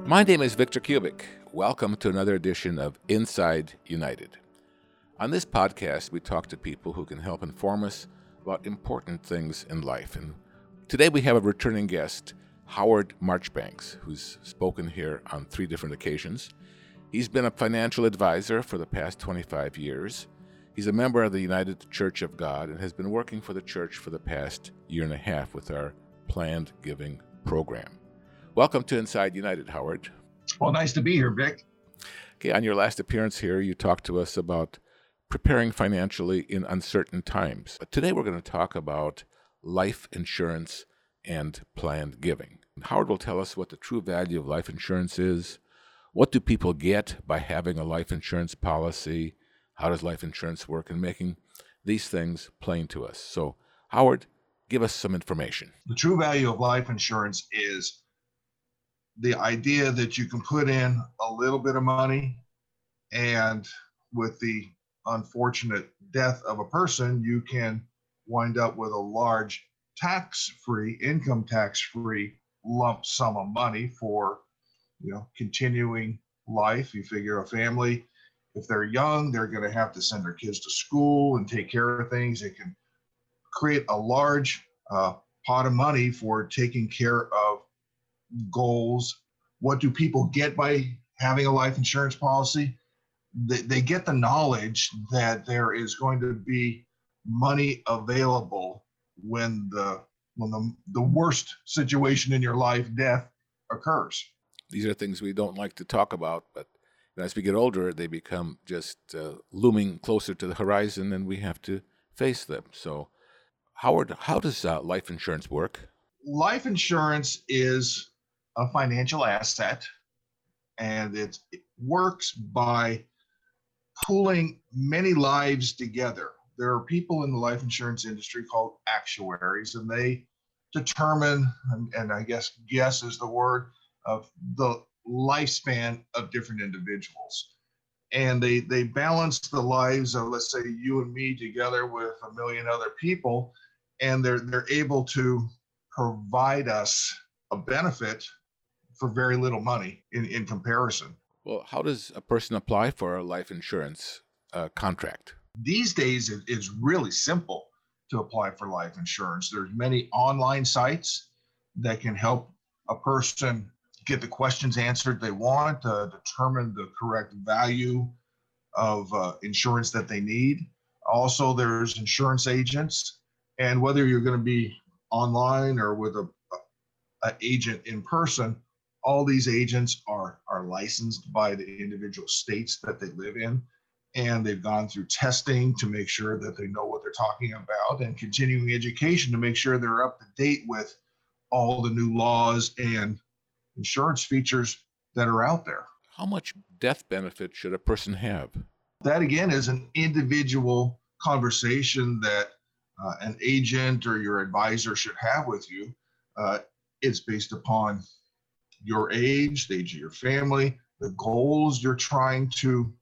My name is Victor Kubik. Welcome to another edition of Inside United. On this podcast, we talk to people who can help inform us about important things in life. And today we have a returning guest, Howard Marchbanks, who's spoken here on 3 different occasions. He's been a financial advisor for the past 25 years. He's a member of the United Church of God and has been working for the church for the past year and a half with our planned giving program. Welcome to Inside United, Howard. Well, nice to be here, Vic. Okay, on your last appearance here, you talked to us about preparing financially in uncertain times. But today we're going to talk about life insurance and planned giving. Howard will tell us what the true value of life insurance is. What do people get by having a life insurance policy? How does life insurance work? And making these things plain to us. So, Howard, give us some information. The true value of life insurance is the idea that you can put in a little bit of money, and with the unfortunate death of a person, you can wind up with a large income tax-free lump sum of money for, continuing life. You figure a family, if they're young, they're going to have to send their kids to school and take care of things. It can create a large pot of money for taking care of goals. What do people get by having a life insurance policy? They get the knowledge that there is going to be money available when the worst situation in your life, death, occurs. These are things we don't like to talk about, but as we get older, they become just looming closer to the horizon, and we have to face them. So, Howard, how does life insurance work? Life insurance is a financial asset, and it works by pooling many lives together. There are people in the life insurance industry called actuaries, and they determine, and I guess is the word, of the lifespan of different individuals. And they balance the lives of, let's say, you and me together with a million other people, and they're able to provide us a benefit for very little money in comparison. Well, how does a person apply for a life insurance contract? These days, it's really simple to apply for life insurance. There's many online sites that can help a person get the questions answered they want, determine the correct value of insurance that they need. Also, there's insurance agents, and whether you're going to be online or with an agent in person, all these agents are licensed by the individual states that they live in, and they've gone through testing to make sure that they know what they're talking about, and continuing education to make sure they're up to date with all the new laws and insurance features that are out there. How much death benefit should a person have? That, again, is an individual conversation that an agent or your advisor should have with you. It's based upon your age, the age of your family, the goals you're trying to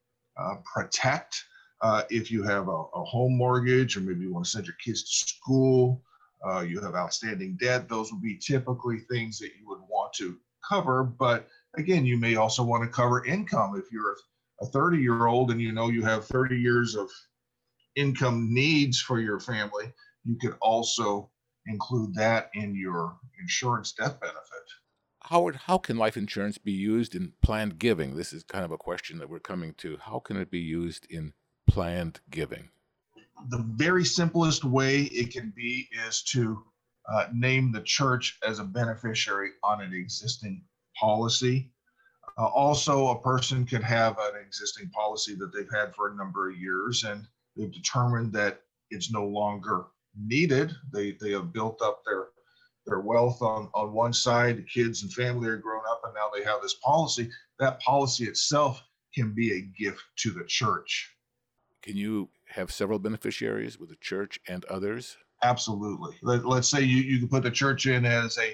protect. If you have a home mortgage, or maybe you want to send your kids to school, you have outstanding debt, those would be typically things that you would want to cover. But again, you may also want to cover income. If you're a 30-year-old and you have 30 years of income needs for your family, you could also include that in your insurance death benefit. Howard, how can life insurance be used in planned giving? This is kind of a question that we're coming to. How can it be used in planned giving? The very simplest way it can be is to name the church as a beneficiary on an existing policy. Also, a person could have an existing policy that they've had for a number of years, and they've determined that it's no longer needed. They have built up their wealth on one side, the kids and family are grown up, and now they have this policy. That policy itself can be a gift to the church. Can you have several beneficiaries with the church and others? Absolutely. Let's say you can put the church in as a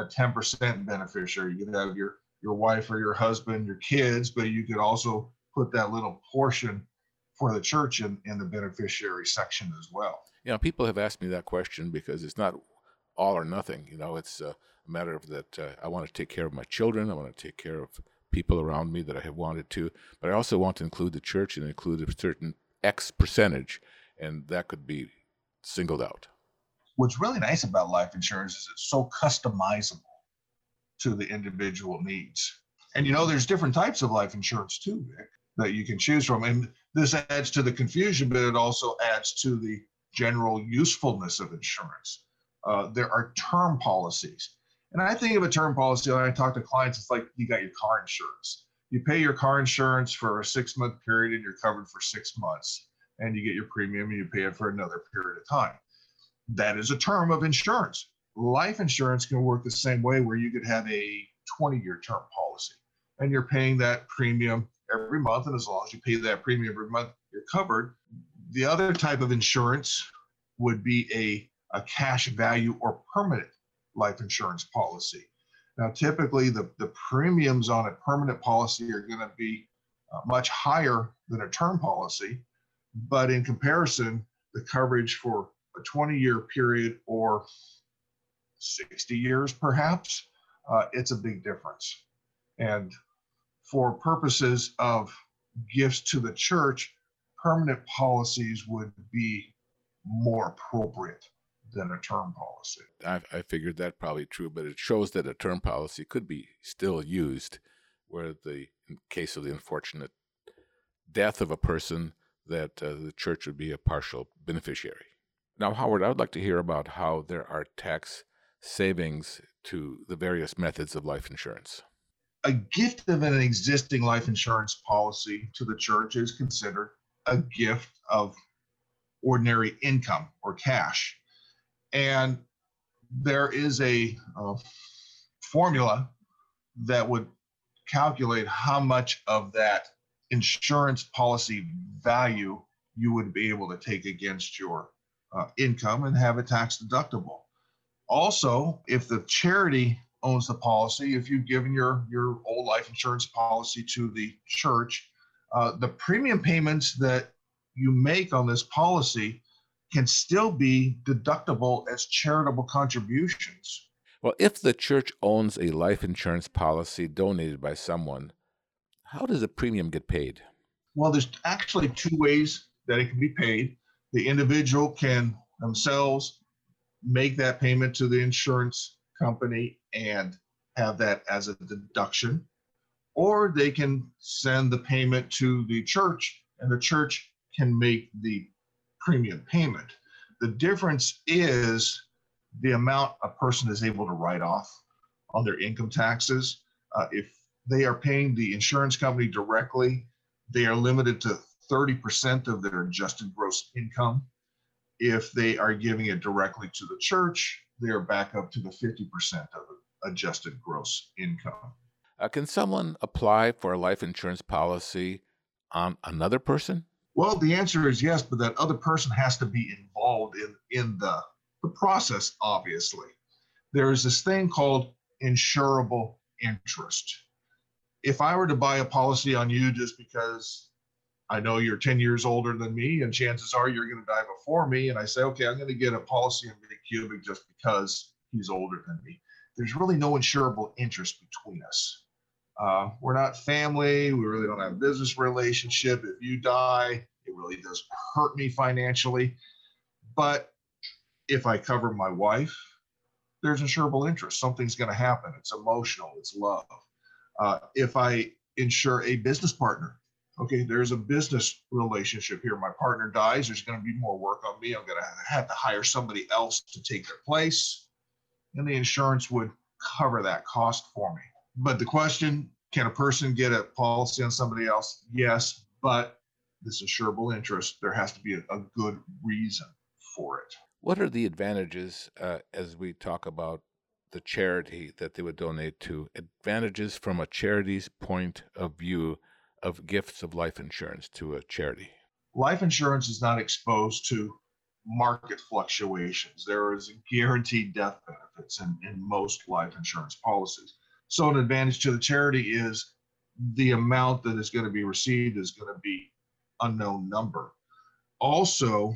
10% beneficiary. You could have your wife or your husband, your kids, but you could also put that little portion for the church in the beneficiary section as well. People have asked me that question because it's not all or nothing. It's a matter of that I want to take care of my children. I want to take care of people around me that I have wanted to, but I also want to include the church and include a certain X percentage, and that could be singled out. What's really nice about life insurance is it's so customizable to the individual needs. And there's different types of life insurance too, Vic, that you can choose from. And this adds to the confusion, but it also adds to the general usefulness of insurance. There are term policies. And I think of a term policy when I talk to clients, it's like you got your car insurance. You pay your car insurance for a 6-month period and you're covered for 6 months. And you get your premium and you pay it for another period of time. That is a term of insurance. Life insurance can work the same way, where you could have a 20-year term policy and you're paying that premium every month. And as long as you pay that premium every month, you're covered. The other type of insurance would be a cash value or permanent life insurance policy. Now, typically the premiums on a permanent policy are going to be much higher than a term policy, but in comparison, the coverage for a 20-year period or 60 years perhaps, it's a big difference. And for purposes of gifts to the church, permanent policies would be more appropriate than a term policy. I figured that probably true, but it shows that a term policy could be still used, where in case of the unfortunate death of a person, that the church would be a partial beneficiary. Now, Howard, I would like to hear about how there are tax savings to the various methods of life insurance. A gift of an existing life insurance policy to the church is considered a gift of ordinary income or cash. And there is a formula that would calculate how much of that insurance policy value you would be able to take against your income and have it tax deductible. Also, if the charity owns the policy, if you've given your old life insurance policy to the church, the premium payments that you make on this policy can still be deductible as charitable contributions. Well, if the church owns a life insurance policy donated by someone, how does the premium get paid? Well, there's actually 2 ways that it can be paid. The individual can themselves make that payment to the insurance company and have that as a deduction, or they can send the payment to the church and the church can make the premium payment. The difference is the amount a person is able to write off on their income taxes. If they are paying the insurance company directly, they are limited to 30% of their adjusted gross income. If they are giving it directly to the church, they are back up to the 50% of adjusted gross income. Can someone apply for a life insurance policy on another person? Well, the answer is yes, but that other person has to be involved in the process, obviously. There is this thing called insurable interest. If I were to buy a policy on you just because I know you're 10 years older than me and chances are you're going to die before me, and I say, okay, I'm going to get a policy on Vic Kubik just because he's older than me, there's really no insurable interest between us. We're not family. We really don't have a business relationship. If you die, it really does hurt me financially. But if I cover my wife, there's insurable interest. Something's going to happen. It's emotional. It's love. If I insure a business partner, okay, there's a business relationship here. My partner dies. There's going to be more work on me. I'm going to have to hire somebody else to take their place. And the insurance would cover that cost for me. But the question, can a person get a policy on somebody else? Yes, but this insurable interest, there has to be a good reason for it. What are the advantages as we talk about the charity that they would donate to, advantages from a charity's point of view of gifts of life insurance to a charity? Life insurance is not exposed to market fluctuations. There is guaranteed death benefits in most life insurance policies. So an advantage to the charity is the amount that is going to be received is going to be unknown number. Also,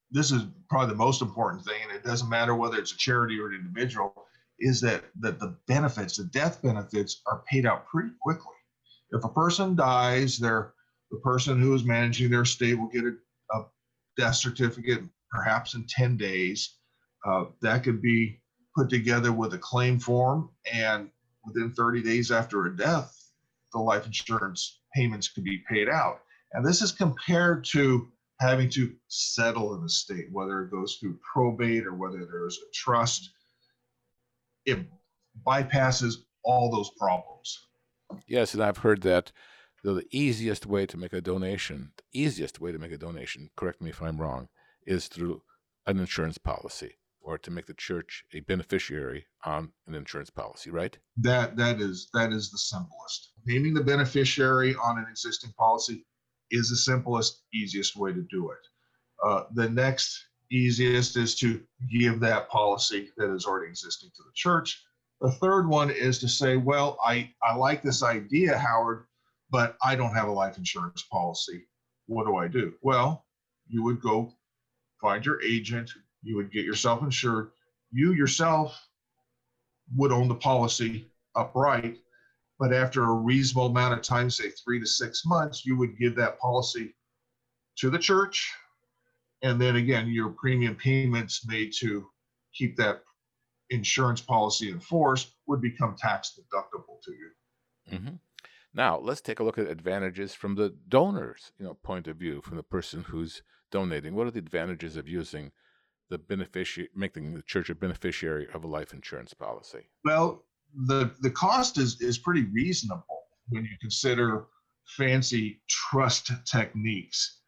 this is probably the most important thing, and it doesn't matter whether it's a charity or an individual, is that the benefits, the death benefits, are paid out pretty quickly. If a person dies, the person who is managing their estate will get a death certificate perhaps in 10 days. That could be put together with a claim form, and within 30 days after a death, the life insurance payments could be paid out. And this is compared to having to settle an estate, whether it goes through probate or whether there's a trust. It bypasses all those problems. Yes, and I've heard that the easiest way to make a donation, correct me if I'm wrong, is through an insurance policy, or to make the church a beneficiary on an insurance policy, right? That is the simplest. Naming the beneficiary on an existing policy is the simplest, easiest way to do it. The next easiest is to give that policy that is already existing to the church. The third one is to say, well, I like this idea, Howard, but I don't have a life insurance policy. What do I do? Well, you would go find your agent, you would get yourself insured. You yourself would own the policy upright, but after a reasonable amount of time, say 3 to 6 months, you would give that policy to the church. And then again, your premium payments made to keep that insurance policy in force would become tax deductible to you. Mm-hmm. Now, let's take a look at advantages from the donor's point of view, from the person who's donating. What are the advantages of using making the church a beneficiary of a life insurance policy? Well, the cost is pretty reasonable when you consider fancy trust techniques.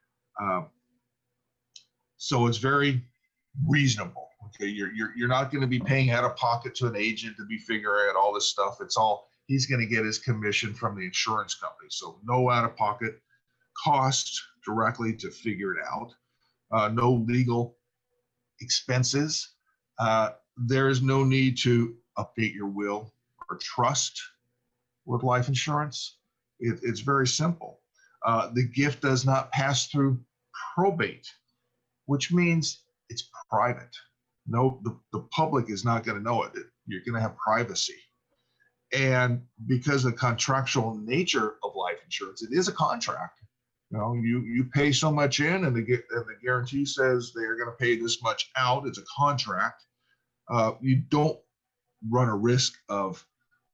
So it's very reasonable. Okay, you're not going to be paying out of pocket to an agent to be figuring out all this stuff. It's all he's going to get his commission from the insurance company. So no out of pocket cost directly to figure it out. No legal expenses. There is no need to update your will or trust with life insurance. It's very simple. The gift does not pass through probate, which means it's private. No, the public is not going to know it. You're going to have privacy. And because of the contractual nature of life insurance, it is a contract. You pay so much in, and the guarantee says they're going to pay this much out. It's a contract. You don't run a risk of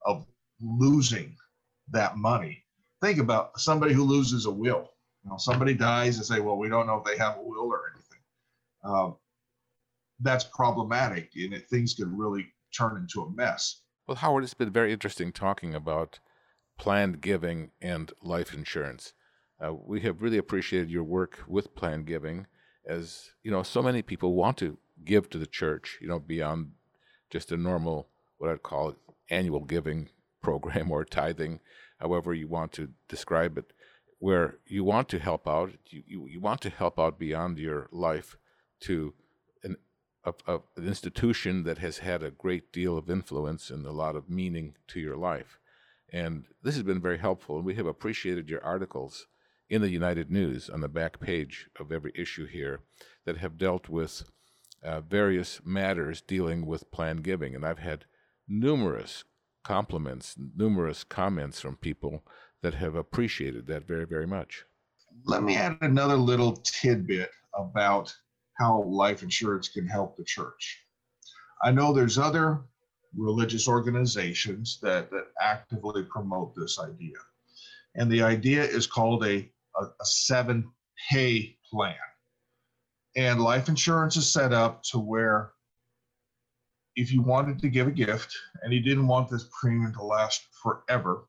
losing that money. Think about somebody who loses a will. Somebody dies and say, well, we don't know if they have a will or anything. That's problematic, and things could really turn into a mess. Well, Howard, it's been very interesting talking about planned giving and life insurance. We have really appreciated your work with planned giving, as so many people want to give to the church, beyond just a normal, what I'd call annual giving program or tithing, however you want to describe it, where you want to help out. You want to help out beyond your life to an institution that has had a great deal of influence and a lot of meaning to your life. And this has been very helpful, and we have appreciated your articles in the United News on the back page of every issue here that have dealt with various matters dealing with planned giving. And I've had numerous compliments, numerous comments from people that have appreciated that very, very much. Let me add another little tidbit about how life insurance can help the church. I know there's other religious organizations that actively promote this idea. And the idea is called a 7-pay plan. And life insurance is set up to where if you wanted to give a gift and you didn't want this premium to last forever,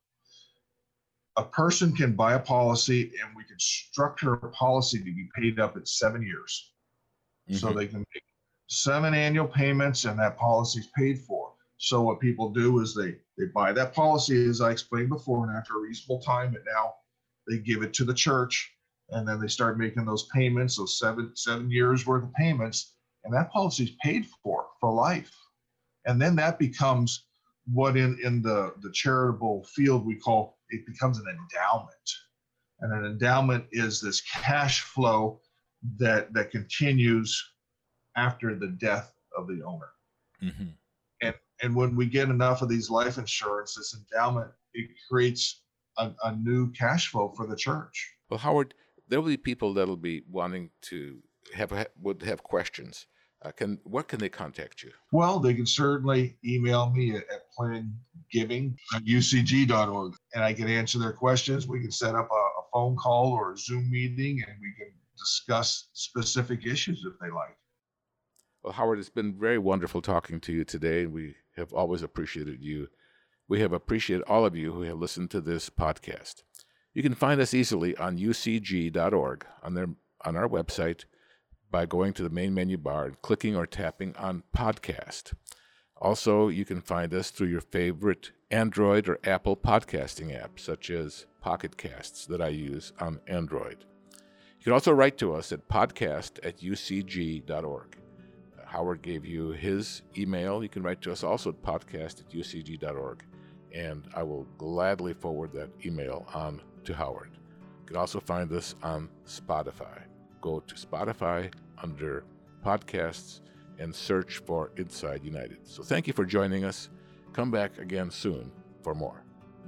a person can buy a policy and we can structure a policy to be paid up at 7 years. Mm-hmm. So they can make 7 annual payments and that policy is paid for. So what people do is they buy that policy, as I explained before, and after a reasonable time, and now they give it to the church, and then they start making those payments, those seven years worth of payments, and that policy is paid for life. And then that becomes what in the charitable field we call, it becomes an endowment. And an endowment is this cash flow that continues after the death of the owner. Mm-hmm. And when we get enough of these life insurance, this endowment, it creates a new cash flow for the church. Well, Howard, there will be people that'll be wanting to would have questions. What can they contact you? Well, they can certainly email me at plangiving@ucg.org, and I can answer their questions. We can set up a phone call or a Zoom meeting, and we can discuss specific issues if they like. Well, Howard, it's been very wonderful talking to you today. We have always appreciated you. We have appreciated all of you who have listened to this podcast. You can find us easily on ucg.org on our website by going to the main menu bar and clicking or tapping on podcast. Also, you can find us through your favorite Android or Apple podcasting apps, such as Pocket Casts that I use on Android. You can also write to us at podcast@ucg.org. Howard gave you his email. You can write to us also at podcast@ucg.org, and I will gladly forward that email on to Howard. You can also find us on Spotify. Go to Spotify under podcasts and search for Inside United. So thank you for joining us. Come back again soon for more.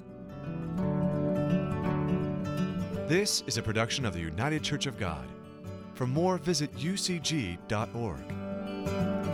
This is a production of the United Church of God. For more, visit ucg.org.